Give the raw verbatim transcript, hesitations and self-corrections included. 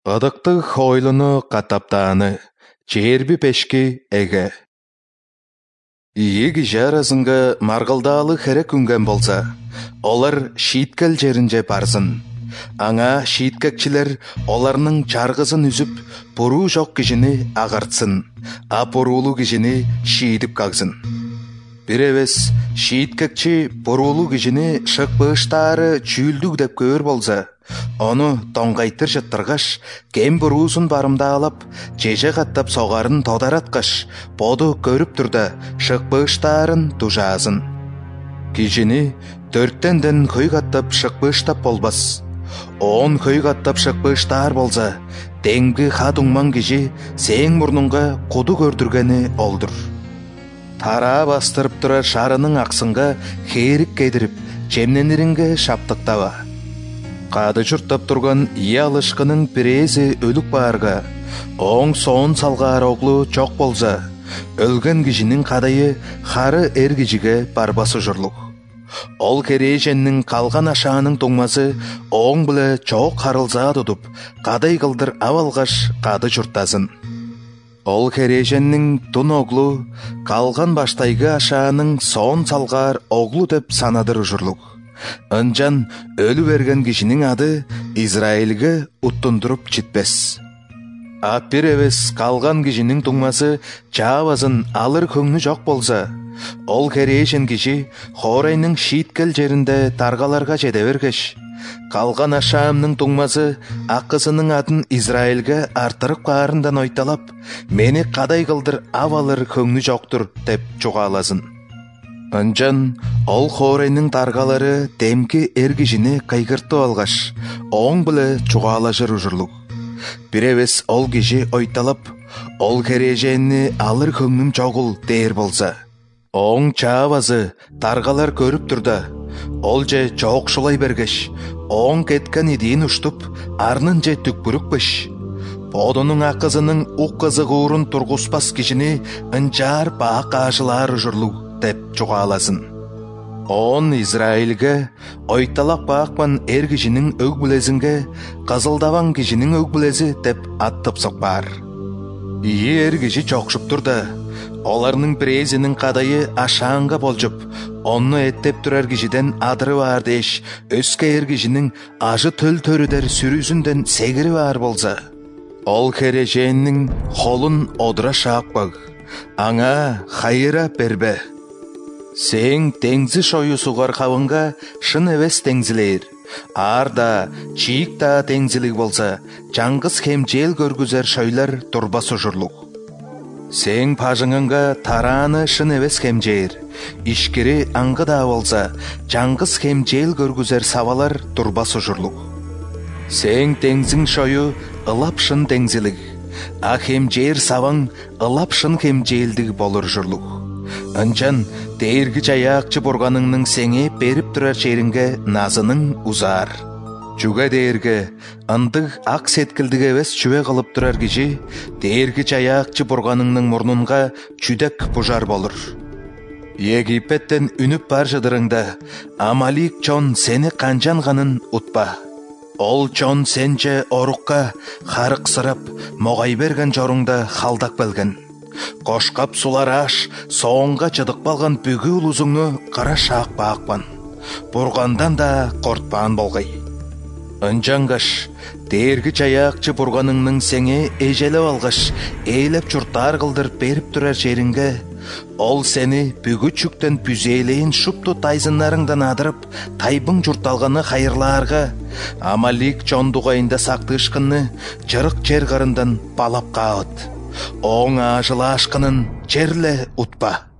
Ыдыктык хойлуну катаптааны, черби пешки эге. Ийи киши арасынга маргылдаалы херек үнген болса, олар шийткел жеринже барсын. Аңа шийткекчилер оларның чаргысын үзүп, буруу жок кишини агартсын, а буруулуу кишини шийдип кагсын. Бир эбес шийткекчи буруулуу кишини шыкпыштаары чүүлдүк деп көрөр болса, ону тоңгайтыр жыттыргаш, кем буруусун барымдаалап, жеже каттап согарын тодараткаш, боду көрүп турда шыкпыштаарын тужаасын. Кишини төрттенден көй каттап шыкпыштап болбас. Он көй каттап шыкпыштаар болса, теңги хатуңман киши сең мурнунга куду көрдүргени олдур. Тараа бастырып тура шарынын аксынга хээрик кедирип, жемнениринге шаптыктаба. Кады журттап турган ий алышкынын пирези өлүк баарга, оң соон салгаар оглу жок болса, өлгөн кишинин кадайы хары эр кишиге барбасы журлук. Ол кереженнин калган ашаанын туңмасы оң биле чоок карылзаа тутуп, кадай кылдыр авалгаш кады журттасын. Ол кереженнин тун оглу калган баштайгы ашаанын соон салгаар оглу деп санадыр ужурлук. Ынчан өлү берген кишинин ады Израилге уттундуруп житпес. А бир эбес калган кишинин туңмасы чаабасын алыр көңнү жок болса, ол керешен киши хорайнын шийткел жеринде таргаларга жете бергеш, калган ашаамнын туңмасы акысынын атын Израилге артырып каарындан ойталап, мени кадай кылдыр авалыр көңнү жоктур деп чугааласын. Ынчан ол хорайнын таргалары демки эр кишини кайгыртып алгаш, оң биле чугаалашыр ужурлук. Бир эбес ол киши ойталап, ол кереженни алыр көңнүм жогул дээр болса, оң чаабазы таргалар көрүп турда, ол же жоок шулай бергеш, оң кеткен идиин уштуп, арнын же түкпүрүкпеш. Бодунун акызынын уккызы куурун тургуспас кишини ынчаар баак аажылаар ужурлук деп чугааласын. Он Израилге ойталак баакман эр кишинин өг билезинге кызылдабан кишинин өг билези деп аттып сокпаар. Ийи эр киши чокшуп турда, оларнын презинин кадайы ашаанга болжуп, онну эттеп турар кишиден адыры бар деш, өскө эр кишинин ажы төл төрүдер сүрүсүндөн сегири бар болса, ол кереженнин холун одура шаакпаг, аңа хайыра бербе. Сең теңзи шою сугар кабынга шын эбес теңзилер. Арда, чийик да теңзилик болса, жаңгыз хем жел көргүзер шойлар турбас ужурлук. Сең пажыңынга тарааны шын эбес хем жер. Ишкери аңгы да болса, жаңгыз хем жел көргүзер сабалар турбас ужурлук. Сең теңзиң шою ылап шын теңзилик. А хем жер сабаң ылап шын хем желдик болур ужурлук. Ынчан дээрги жаякчы бурганыңның сеңе берип турар жеринге назының узар. Чуга дээрге ындык ак сеткилдиге эбес чүбе кылып турар киши дээрги жаякчы бурганыңның мурнунга чүдек бужар болур. Египеттен үнүп бар жыдырыңда Амалик чон сени канжанганын утпа. Ол чон сенче орукка харыксырап могай берген жоруңда халдак белген. Кошкап сулар аш, соонга чыдык балган бүгү улузуңну кара шаак баакпан. Бургандан да кортпаан болгай. Ынчангаш, дээрги жаякчы бурганыңның сеңе эжелеп алгаш, ээлеп чуртаар кылдыр берип турар жеринге, ол сени бүгү чүктен пүзээлейин шупту тайзыннарыңдан адырып, тайбың журталганы хайырлаарга, Амалик чондугайында сактыышкынны жырык жер карындан балап каат. Оң ажылашкынын жерле утпа.